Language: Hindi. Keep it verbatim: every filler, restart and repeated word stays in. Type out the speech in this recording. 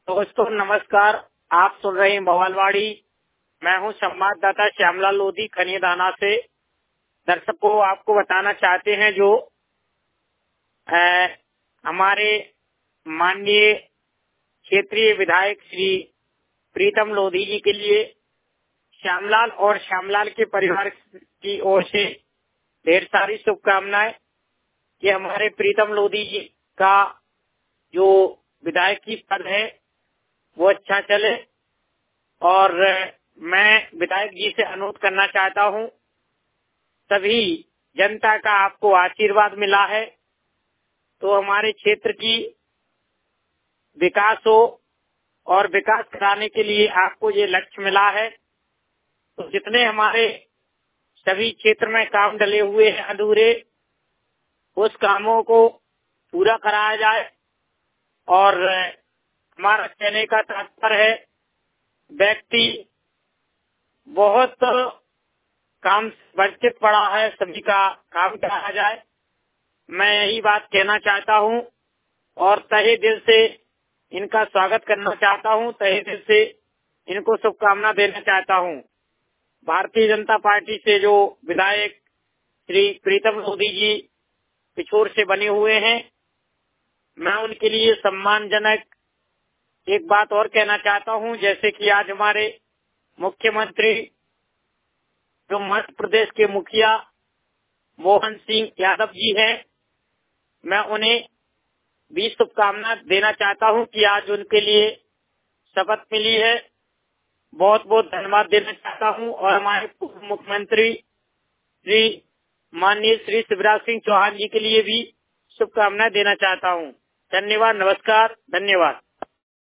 दोस्तों नमस्कार। आप सुन रहे हैं भवालवाड़ी। मैं हूं संवाददाता श्यामलाल लोधी खनियादाना से। दर्शकों, आपको बताना चाहते हैं जो आ, हमारे माननीय क्षेत्रीय विधायक श्री प्रीतम लोधी जी के लिए श्यामलाल और श्यामलाल के परिवार की ओर से ढेर सारी शुभकामनाएं कि हमारे प्रीतम लोधी जी का जो विधायक की पद है वो अच्छा चले। और मैं विधायक जी से अनुरोध करना चाहता हूं, सभी जनता का आपको आशीर्वाद मिला है तो हमारे क्षेत्र की विकास हो, और विकास कराने के लिए आपको ये लक्ष्य मिला है। तो जितने हमारे सभी क्षेत्र में काम डले हुए हैं अधूरे, उस कामों को पूरा कराया जाए। और हमारा कहने का तात्पर्य है, व्यक्ति बहुत काम वंचित पड़ा है, सभी का काम कराया जाए। मैं यही बात कहना चाहता हूं और तहे दिल से इनका स्वागत करना चाहता हूं, तहे दिल से इनको शुभकामना देना चाहता हूं। भारतीय जनता पार्टी से जो विधायक श्री प्रीतम लोधी जी पिछोर से बने हुए हैं, मैं उनके लिए सम्मानजनक एक बात और कहना चाहता हूं। जैसे कि आज हमारे मुख्यमंत्री जो मध्य प्रदेश के मुखिया मोहन सिंह यादव जी हैं, मैं उन्हें भी शुभकामना देना चाहता हूं कि आज उनके लिए शपथ मिली है। बहुत बहुत धन्यवाद देना चाहता हूं। और हमारे पूर्व मुख्यमंत्री श्री माननीय श्री शिवराज सिंह चौहान जी के लिए भी शुभकामनाएं देना चाहता हूं। धन्यवाद, नमस्कार, धन्यवाद।